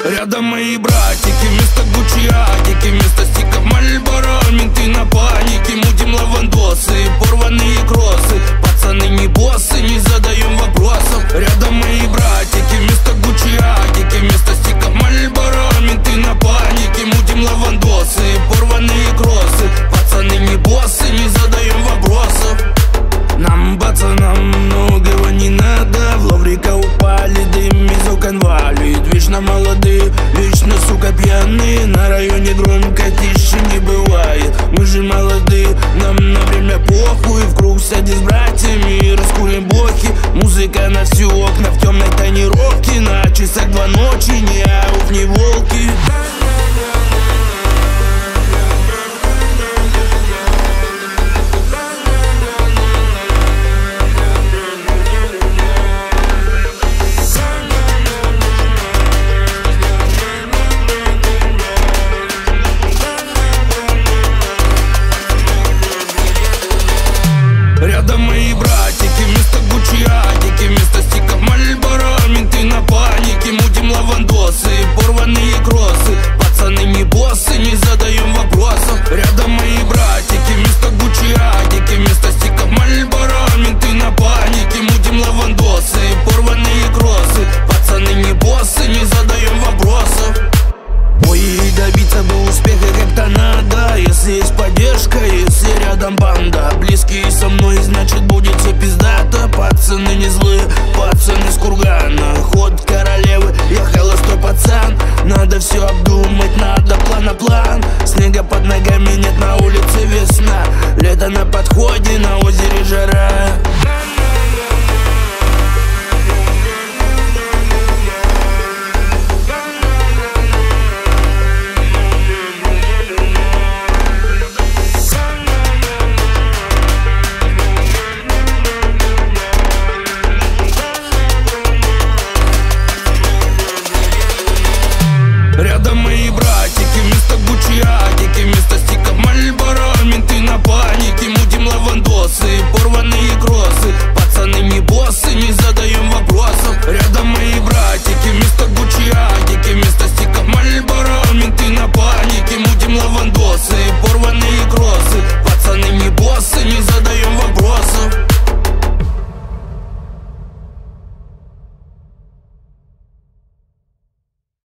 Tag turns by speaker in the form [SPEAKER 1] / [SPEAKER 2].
[SPEAKER 1] Рядом мои братики, вместо Гуччи адики, вместо стиков Мальборо, менты на панике. Мутим лавандосы, порванные кроссы. Пацаны не боссы, не задаем вопросов. Рядом мои братики, вместо Гуччи адики, вместо стиков Мальборо, менты на панике. Мутим лавандосы, порванные кроссы. Пацаны не боссы, не задаем вопросов. Нам, пацанам, многого не надо. В ловрика упали, дым из окон валит. Вечно молодые, вечно, сука, пьяные. На районе громко, тише не бывает. Мы же молодые, нам на время похуй. В круг сядем с братьями, раскурим блоки. Музыка на всю окна, в темной тонировке. На часах 2 ночи, не ауф, не волки. Рядом мои братики, вместо Гуччи адики, вместо стиков Мальборо, менты на панике. Мутим лавандосы, порванные кроссы. Пацаны не боссы, не задаем вопросов. Рядом мои братики, вместо Гуччи адики, вместо стиков Мальборо, менты на панике. Мутим лавандосы, порванные кроссы. Пацаны не боссы, не задаем вопросов. Ой, добиться бы успеха как-то надо. Если есть поддержка, если рядом банда. Близкие со мной, значит будет все пиздато. Пацаны не злые, пацаны с кургана. Ход королевы, я холостой пацан. Надо все обдумать, надо план. Снега под ногами нет, на улице весна. Лето на подходе, на озере жара. Рядом мои братики, вместо Гуччи адики, вместо стиков Мальборо, менты на панике. Мутим лавандосы, порванные кроссы. Пацаны не боссы, не задаем вопросов. Рядом мои братики, вместо Гуччи адики.